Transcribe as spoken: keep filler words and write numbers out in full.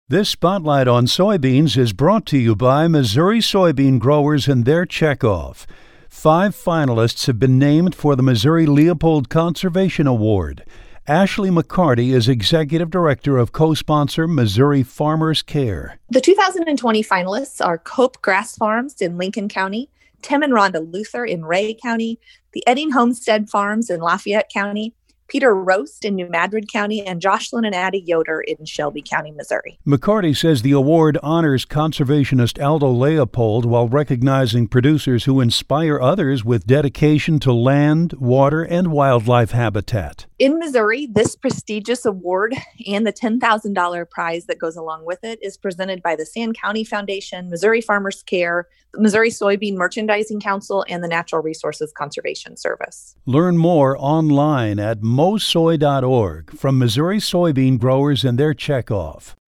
This spotlight on soybeans is brought to you by Missouri soybean growers and their checkoff. Five finalists have been named for the Missouri Leopold Conservation Award. Ashley McCarty is Executive Director of co-sponsor Missouri Farmers Care. The two thousand twenty finalists are Cope Grass Farms in Lincoln County, Tim and Rhonda Luther in Ray County, the Edding Homestead Farms in Lafayette County, Peter Roast in New Madrid County, and Jocelyn and Addie Yoder in Shelby County, Missouri. McCarty says the award honors conservationist Aldo Leopold while recognizing producers who inspire others with dedication to land, water, and wildlife habitat. In Missouri, this prestigious award and the ten thousand dollars prize that goes along with it is presented by the Sand County Foundation, Missouri Farmers Care, the Missouri Soybean Merchandising Council, and the Natural Resources Conservation Service. Learn more online at mosoy dot org from Missouri soybean growers and their checkoff.